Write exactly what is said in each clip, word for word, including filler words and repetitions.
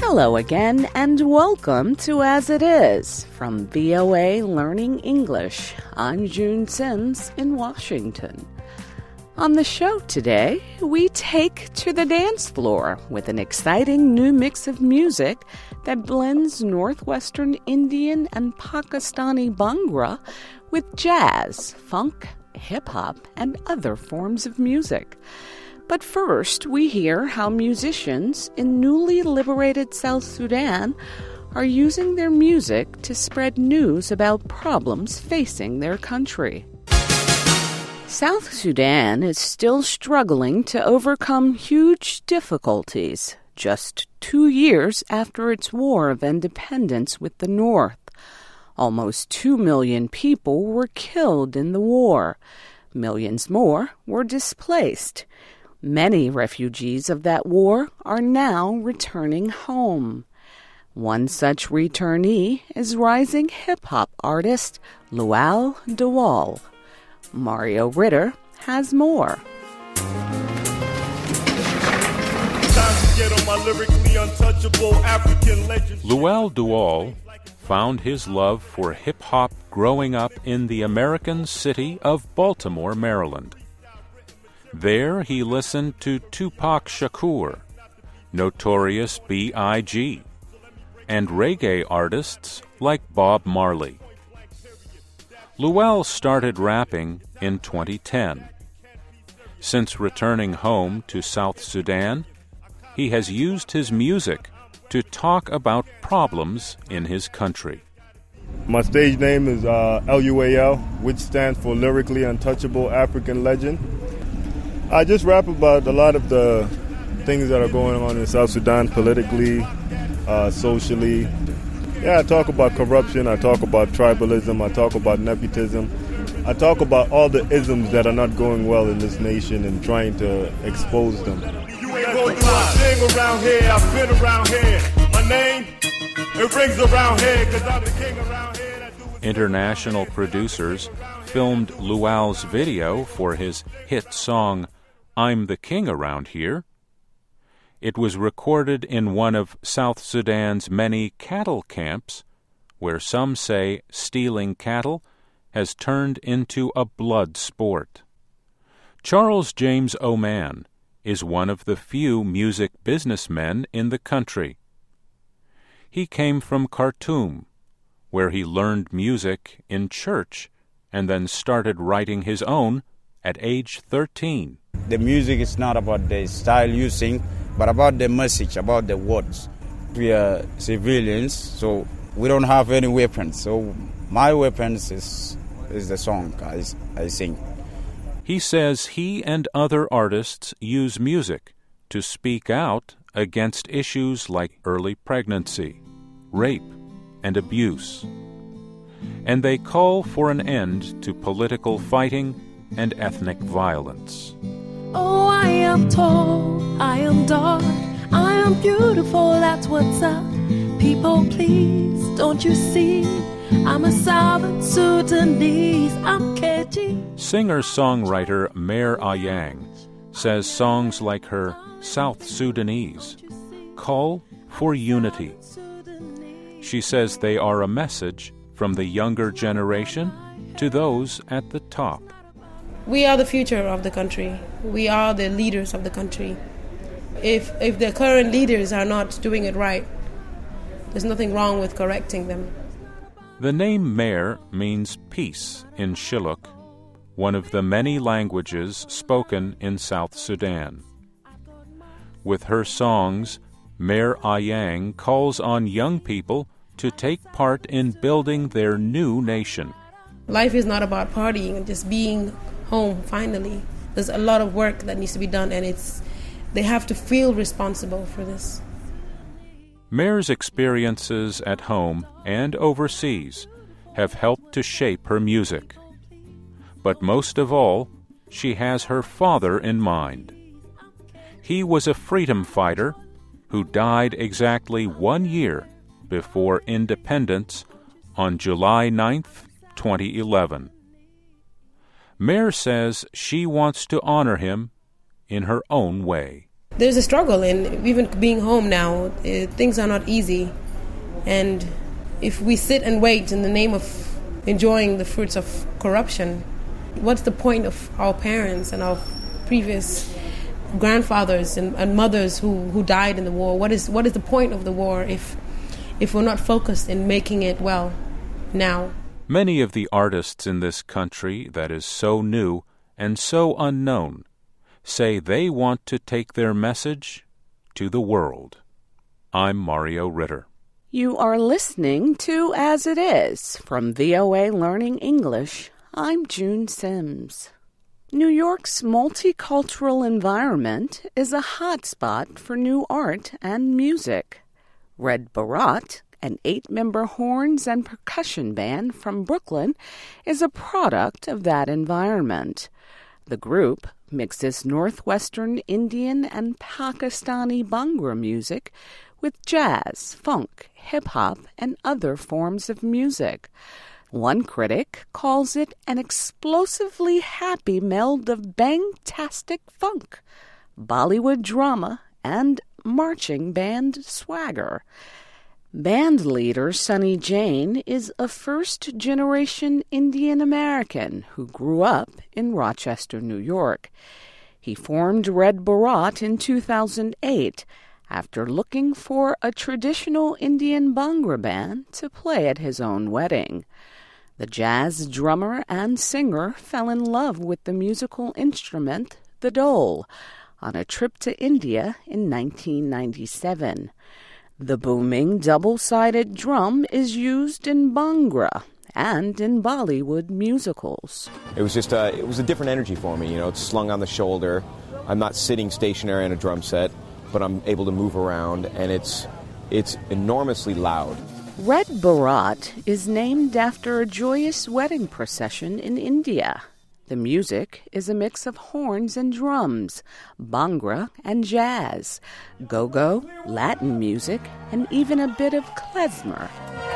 Hello again, and welcome to As It Is from V O A Learning English. I'm June Sims in Washington. On the show today, we take to the dance floor with an exciting new mix of music that blends Northwestern Indian and Pakistani Bhangra with jazz, funk, hip-hop, and other forms of music. But first, we hear how musicians in newly liberated South Sudan are using their music to spread news about problems facing their country. South Sudan is still struggling to overcome huge difficulties just two years after its war of independence with the North. Almost two million people were killed in the war. Millions more were displaced. Many refugees of that war are now returning home. One such returnee is rising hip-hop artist Lual Dewal. Mario Ritter has more. Lual Dewal found his love for hip-hop growing up in the American city of Baltimore, Maryland. There he listened to Tupac Shakur, Notorious B I G, and reggae artists like Bob Marley. Lual started rapping in twenty ten. Since returning home to South Sudan, he has used his music to talk about problems in his country. My stage name is uh, L U A L, which stands for Lyrically Untouchable African Legend. I just rap about a lot of the things that are going on in South Sudan politically, uh, socially. Yeah, I talk about corruption, I talk about tribalism, I talk about nepotism. I talk about all the isms that are not going well in this nation and trying to expose them. You ain't gonna do a thing around here, I've been around here. My name, it rings around here, cause I'm the king around here. International producers filmed Lual's video for his hit song, I'm the King Around Here. It was recorded in one of South Sudan's many cattle camps, where some say stealing cattle has turned into a blood sport. Charles James Oman is one of the few music businessmen in the country. He came from Khartoum, where he learned music in church and then started writing his own at age thirteen. The music is not about the style you sing, but about the message, about the words. We are civilians, so we don't have any weapons. So my weapons is is the song I, I sing. He says he and other artists use music to speak out against issues like early pregnancy, rape, and abuse. And they call for an end to political fighting and ethnic violence. Oh, I am tall, I am dark, I am beautiful, that's what's up. People, please, don't you see? I'm a Southern Sudanese, I'm K G. Singer-songwriter Mer Ayang says songs like her South Sudanese call for unity. She says they are a message from the younger generation to those at the top. We are the future of the country. We are the leaders of the country. If if the current leaders are not doing it right, there's nothing wrong with correcting them. The name Mer means peace in Shilluk, one of the many languages spoken in South Sudan. With her songs, Mer Ayang calls on young people to take part in building their new nation. Life is not about partying and just being home finally. There's a lot of work that needs to be done, and it's they have to feel responsible for this. Mer's experiences at home and overseas have helped to shape her music. But most of all, she has her father in mind. He was a freedom fighter who died exactly one year before independence on July ninth, twenty eleven. Mer says she wants to honor him in her own way. there's a struggle, and even being home now, uh, things are not easy. And if we sit and wait in the name of enjoying the fruits of corruption, what's the point of our parents and our previous grandfathers and, and mothers who, who died in the war? What is what is the point of the war if if we're not focused in making it well now? Many of the artists in this country that is so new and so unknown say they want to take their message to the world. I'm Mario Ritter. You are listening to As It Is from V O A Learning English. I'm June Sims. New York's multicultural environment is a hotspot for new art and music. Red Baraat, an eight-member horns and percussion band from Brooklyn, is a product of that environment. The group mixes northwestern Indian and Pakistani Bhangra music with jazz, funk, hip-hop, and other forms of music. One critic calls it an explosively happy meld of bang-tastic funk, Bollywood drama, and marching band swagger. Band leader Sunny Jain is a first-generation Indian American who grew up in Rochester, New York. He formed Red Baraat in two thousand eight after looking for a traditional Indian Bhangra band to play at his own wedding. The jazz drummer and singer fell in love with the musical instrument, the dhol, on a trip to India in nineteen ninety-seven. The booming double-sided drum is used in Bhangra and in Bollywood musicals. It was just a, it was a different energy for me. You know, it's slung on the shoulder. I'm not sitting stationary on a drum set, but I'm able to move around, and it's it's enormously loud. Red Baraat is named after a joyous wedding procession in India. The music is a mix of horns and drums, Bhangra and jazz, go-go, Latin music, and even a bit of klezmer.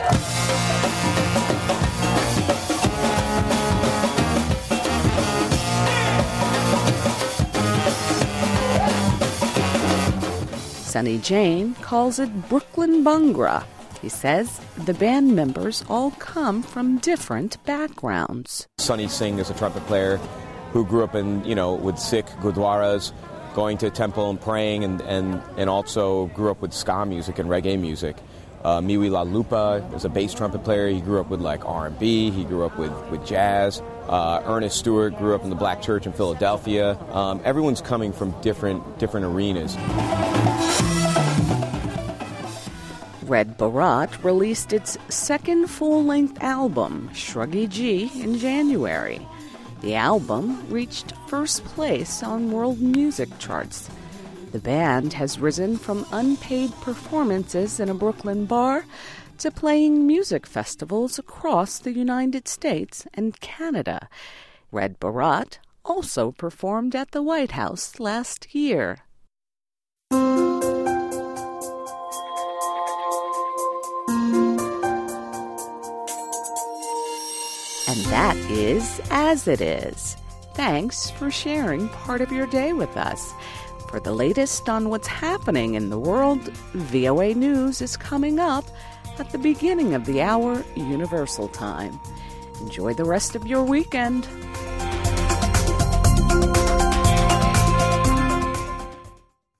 Sunny Jain calls it Brooklyn Bhangra. He says the band members all come from different backgrounds. Sunny Singh is a trumpet player who grew up in, you know, with Sikh gurdwaras, going to temple and praying, and, and, and also grew up with ska music and reggae music. Uh, Miwi La Lupa is a bass trumpet player. He grew up with like R and B. He grew up with, with jazz. Uh, Ernest Stewart grew up in the Black Church in Philadelphia. Um, everyone's coming from different different arenas. Red Baraat released its second full-length album, Shruggy G, in January. The album reached first place on world music charts. The band has risen from unpaid performances in a Brooklyn bar to playing music festivals across the United States and Canada. Red Baraat also performed at the White House last year. And that is As It Is. Thanks for sharing part of your day with us. For the latest on what's happening in the world, V O A News is coming up at the beginning of the hour Universal Time. Enjoy the rest of your weekend.